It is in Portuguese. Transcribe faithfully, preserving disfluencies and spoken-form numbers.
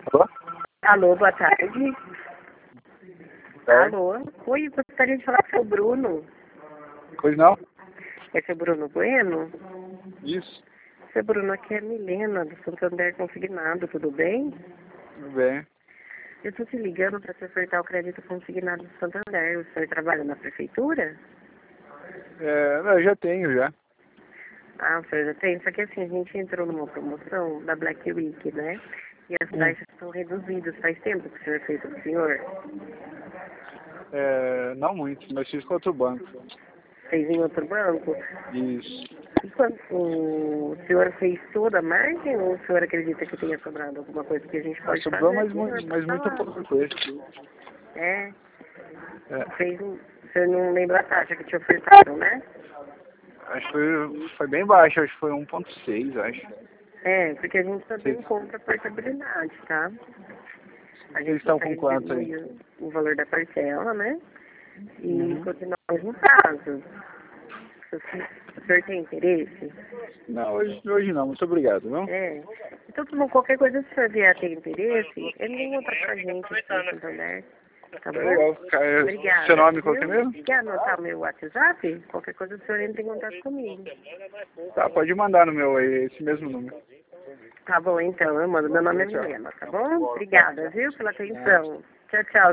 Alô? Alô, boa tarde. É. Alô. Oi, gostaria de falar com o seu Bruno. Pois não? É seu Bruno Bueno? Isso. Seu Bruno, aqui é a Milena, do Santander Consignado, tudo bem? Tudo bem. Eu estou te ligando para te ofertar o crédito consignado do Santander. O senhor trabalha na prefeitura? É, não, eu já tenho já. Ah, o senhor já tem? Só que assim, a gente entrou numa promoção da Black Week, né? E as Hum. taxas estão reduzidas. Faz tempo que o senhor fez com o senhor? É, não muito, mas fiz com outro banco. Fez em outro banco? Isso. E quando o senhor fez toda a margem ou o senhor acredita que tenha sobrado alguma coisa que a gente Ah, pode sobrou, fazer? mas, Aqui, mu- né? mas muita Ah, pouca coisa. é, É, fez um, o senhor não lembra a taxa que te ofertaram, né? acho que foi, foi bem baixo, acho que foi um ponto seis, acho. É, porque a gente também Vocês, compra portabilidade, tá? A vocês gente estão com consegue quanto aí? diminuir o valor da parcela, né? E Uhum. continuar no mesmo prazo. Se o senhor tem interesse? Não, hoje, hoje não, muito obrigado, não? É. Então, tá bom, qualquer coisa, se o senhor vier a ter interesse, ele vem contar com a gente aqui no Santander. Tá bom? Legal. Cara, Obrigada. seu nome qual que é Viu? mesmo? Quer anotar o meu WhatsApp? Qualquer coisa, o senhor entra em contato comigo. Tá, pode mandar no meu aí, esse mesmo número. Tá bom, então, eu mando. Meu nome é Tchau. Milena, tá bom? Obrigada, viu, pela atenção. Tchau, tchau.